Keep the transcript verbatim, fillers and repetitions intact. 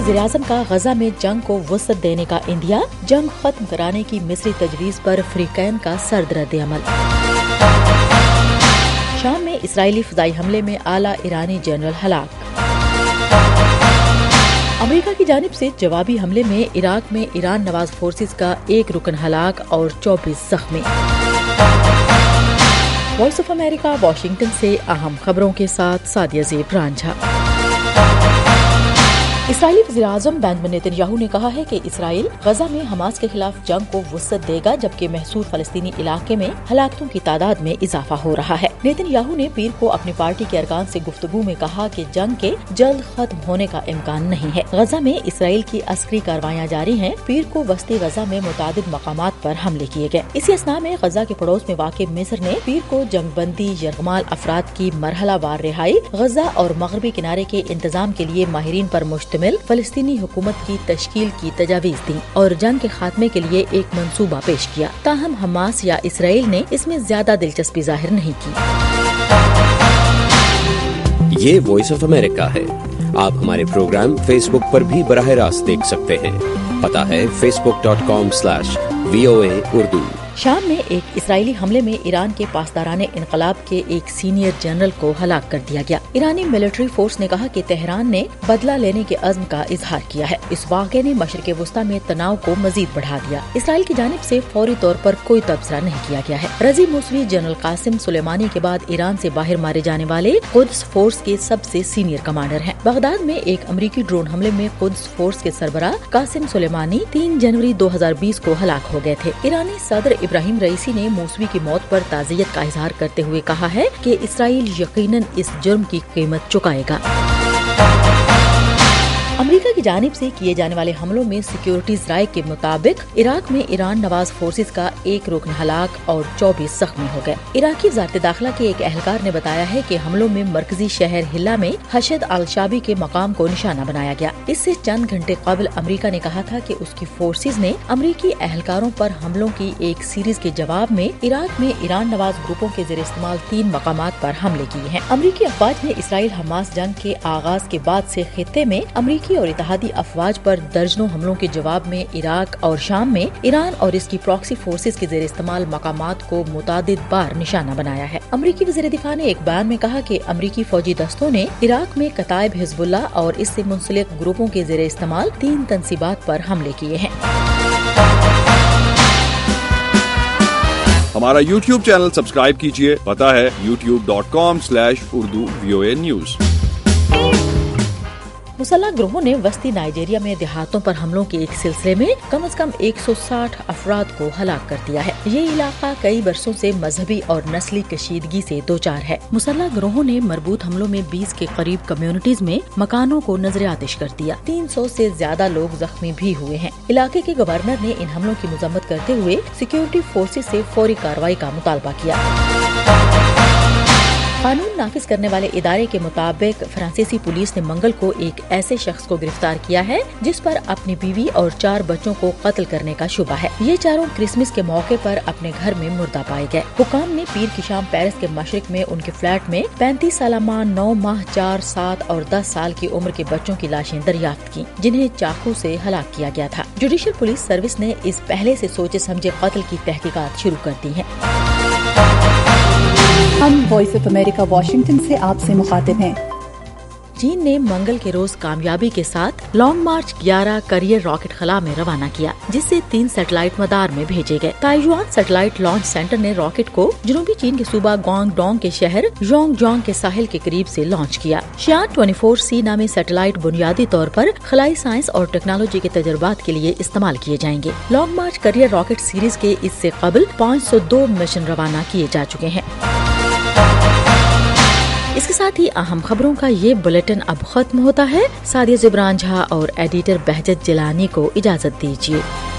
وزیر اعظم کا غزہ میں جنگ کو وسعت دینے کا اندیا، جنگ ختم کرانے کی مصری تجویز پر فریقین کا سرد رد عمل۔ شام میں اسرائیلی فضائی حملے میں اعلیٰ ایرانی جنرل ہلاک۔ امریکہ کی جانب سے جوابی حملے میں عراق میں ایران نواز فورسز کا ایک رکن ہلاک اور چوبیس زخمی۔ وائس آف امریکہ واشنگٹن سے اہم خبروں کے ساتھ سعدیہ زیب رانجھا۔ اسرائیلی وزیر اعظم بنیامین نیتن یاہو نے کہا ہے کہ اسرائیل غزہ میں حماس کے خلاف جنگ کو وسعت دے گا، جبکہ محصور فلسطینی علاقے میں ہلاکتوں کی تعداد میں اضافہ ہو رہا ہے۔ نیتن یاہو نے پیر کو اپنی پارٹی کے ارکان سے گفتگو میں کہا کہ جنگ کے جلد ختم ہونے کا امکان نہیں ہے۔ غزہ میں اسرائیل کی عسکری کارروائیاں جاری ہیں۔ پیر کو وسطی غزہ میں متعدد مقامات پر حملے کیے گئے۔ اسی اثناء میں غزہ کے پڑوس میں واقع مصر نے پیر کو جنگ بندی یرغمال افراد کی مرحلہ وار رہائی، غزہ اور مغربی کنارے کے انتظام کے لیے ماہرین پر مشتمل فلسطینی حکومت کی تشکیل کی تجاویز دیں اور جنگ کے خاتمے کے لیے ایک منصوبہ پیش کیا۔ تاہم حماس یا اسرائیل نے اس میں زیادہ دلچسپی ظاہر نہیں کی۔ یہ وائس آف امریکہ ہے۔ آپ ہمارے پروگرام فیس بک پر بھی براہ راست دیکھ سکتے ہیں۔ پتہ ہے Facebook dot com slash V O A Urdu. شام میں ایک اسرائیلی حملے میں ایران کے پاسداران انقلاب کے ایک سینئر جنرل کو ہلاک کر دیا گیا۔ ایرانی ملٹری فورس نے کہا کہ تہران نے بدلہ لینے کے عزم کا اظہار کیا ہے۔ اس واقعے نے مشرق وسطی میں تناؤ کو مزید بڑھا دیا۔ اسرائیل کی جانب سے فوری طور پر کوئی تبصرہ نہیں کیا گیا ہے۔ رضی موسوی جنرل قاسم سلیمانی کے بعد ایران سے باہر مارے جانے والے قدس فورس کے سب سے سینئر کمانڈر ہیں۔ بغداد میں ایک امریکی ڈرون حملے میں قدس فورس کے سربراہ قاسم سلیمانی تین جنوری دو ہزار بیس کو ہلاک ہو گئے تھے۔ ایرانی صدر ابراہیم رئیسی نے موسوی کی موت پر تعزیت کا اظہار کرتے ہوئے کہا ہے کہ اسرائیل یقیناً اس جرم کی قیمت چکائے گا۔ امریکہ کی جانب سے کیے جانے والے حملوں میں سیکیورٹیز رائے کے مطابق عراق میں ایران نواز فورسز کا ایک رکن ہلاک اور چوبیس زخمی ہو گئے۔ عراقی وزارت داخلہ کے ایک اہلکار نے بتایا ہے کہ حملوں میں مرکزی شہر ہلا میں حشد الشابی کے مقام کو نشانہ بنایا گیا۔ اس سے چند گھنٹے قبل امریکہ نے کہا تھا کہ اس کی فورسز نے امریکی اہلکاروں پر حملوں کی ایک سیریز کے جواب میں عراق میں ایران نواز گروپوں کے زیر استعمال تین مقامات پر حملے کیے ہیں۔ امریکی افواج نے اسرائیل حماس جنگ کے آغاز کے بعد سے خطے میں امریکی اور اتحادی افواج پر درجنوں حملوں کے جواب میں عراق اور شام میں ایران اور اس کی پراکسی فورسز کے زیر استعمال مقامات کو متعدد بار نشانہ بنایا ہے۔ امریکی وزیر دفاع نے ایک بیان میں کہا کہ امریکی فوجی دستوں نے عراق میں کتائب حزب اللہ اور اس سے منسلک گروپوں کے زیر استعمال تین تنصیبات پر حملے کیے ہیں۔ ہمارا یوٹیوب چینل سبسکرائب کیجیے، پتہ ہے YouTube dot com slash Urdu V O A news. مسلح گروہوں نے وسطی نائجیریا میں دیہاتوں پر حملوں کے ایک سلسلے میں کم از کم ایک سو ساٹھ افراد کو ہلاک کر دیا ہے۔ یہ علاقہ کئی برسوں سے مذہبی اور نسلی کشیدگی سے دوچار ہے۔ مسلح گروہوں نے مربوط حملوں میں بیس کے قریب کمیونٹیز میں مکانوں کو نظر آتش کر دیا۔ تین سو سے زیادہ لوگ زخمی بھی ہوئے ہیں۔ علاقے کے گورنر نے ان حملوں کی مذمت کرتے ہوئے سیکیورٹی فورسز سے فوری کارروائی کا مطالبہ کیا۔ قانون نافذ کرنے والے ادارے کے مطابق فرانسیسی پولیس نے منگل کو ایک ایسے شخص کو گرفتار کیا ہے جس پر اپنی بیوی اور چار بچوں کو قتل کرنے کا شبہ ہے۔ یہ چاروں کرسمس کے موقع پر اپنے گھر میں مردہ پائے گئے۔ حکام نے پیر کی شام پیرس کے مشرق میں ان کے فلیٹ میں پینتیس سالہ ماں، نو ماہ، چار، سات اور دس سال کی عمر کے بچوں کی لاشیں دریافت کی جنہیں چاقو سے ہلاک کیا گیا تھا۔ جوڈیشل پولیس سروس نے اس پہلے سے سوچے سمجھے قتل کی تحقیقات شروع کر دی ہیں۔ ہم وائس آف امریکہ واشنگٹن سے آپ سے مخاطب ہیں۔ چین نے منگل کے روز کامیابی کے ساتھ لانگ مارچ گیارہ کریئر راکٹ خلا میں روانہ کیا، جس سے تین سیٹلائٹ مدار میں بھیجے گئے۔ تائیوان سیٹلائٹ لانچ سینٹر نے راکٹ کو جنوبی چین کے صوبہ گوانگ ڈونگ کے شہر یونگ جونگ کے ساحل کے قریب سے لانچ کیا۔ شیان چوبیس سی نامی سیٹلائٹ بنیادی طور پر خلائی سائنس اور ٹیکنالوجی کے تجربات کے لیے استعمال کیے جائیں گے۔ Long March carrier rocket series کے اس سے قبل پانچ سو دو مشن روانہ کیے جا چکے ہیں۔ اس کے ساتھ ہی اہم خبروں کا یہ بلیٹن اب ختم ہوتا ہے۔ سعدیہ زیب رانجھا اور ایڈیٹر بہجت جیلانی کو اجازت دیجیے۔